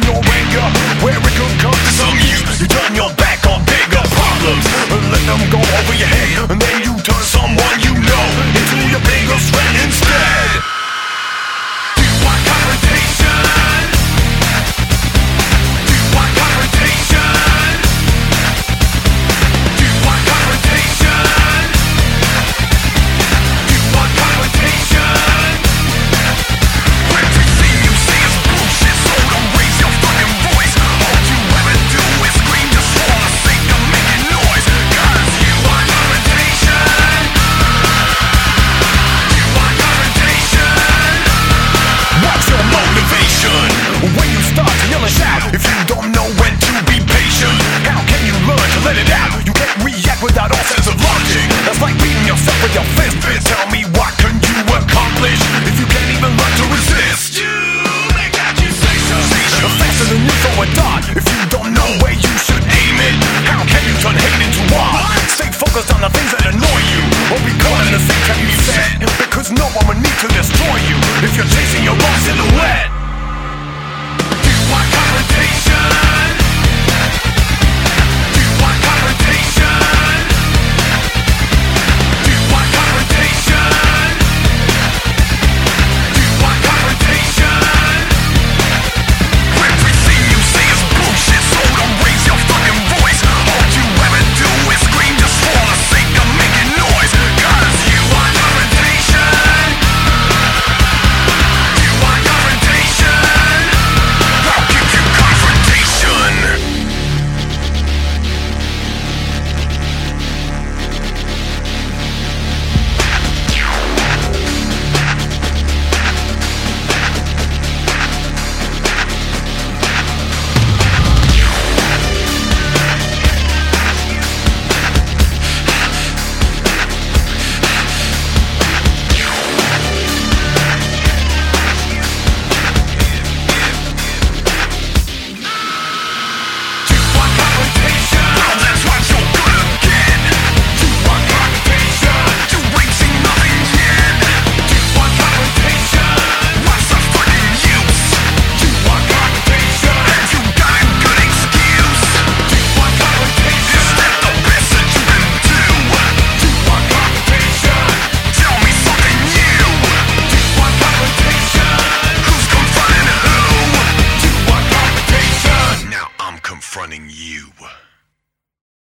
your anger, where it could come to some use. You turn your back on bigger problems and let them go over your head, and then you turn someone you know into your biggest friend instead. Do you want confrontation? Do you want confrontation? Do you want confrontation? Do you want confrontation? Everything you say is bullshit, so don't raise your fucking voice. All you ever do is scream just for the sake of making noise. Cause you want confrontation. You want confrontation. What's your motivation? When you start to yell and shout, if you don't know when to be patient, how can you learn to let it out? You can't react without all sense of logic. That's like beating yourself with your fist. Tell me, what can you accomplish if you can't even learn to resist? Faster than you throw a dart. If you don't know where you should aim it, how can you turn hate into art? Stay focused on the things that annoy you, or be caught in the same trap you set, because no one will need to destroy you if you're chasing your own silhouette. Do you want confrontation? Do you want confrontation? Do you want confrontation? Do you want confrontation? Everything you say is bullshit, so don't raise your fucking voice. All you ever do is scream just for the sake of making noise. Cause you want confrontation. You want confrontation. I'll give you confrontation. Confronting you.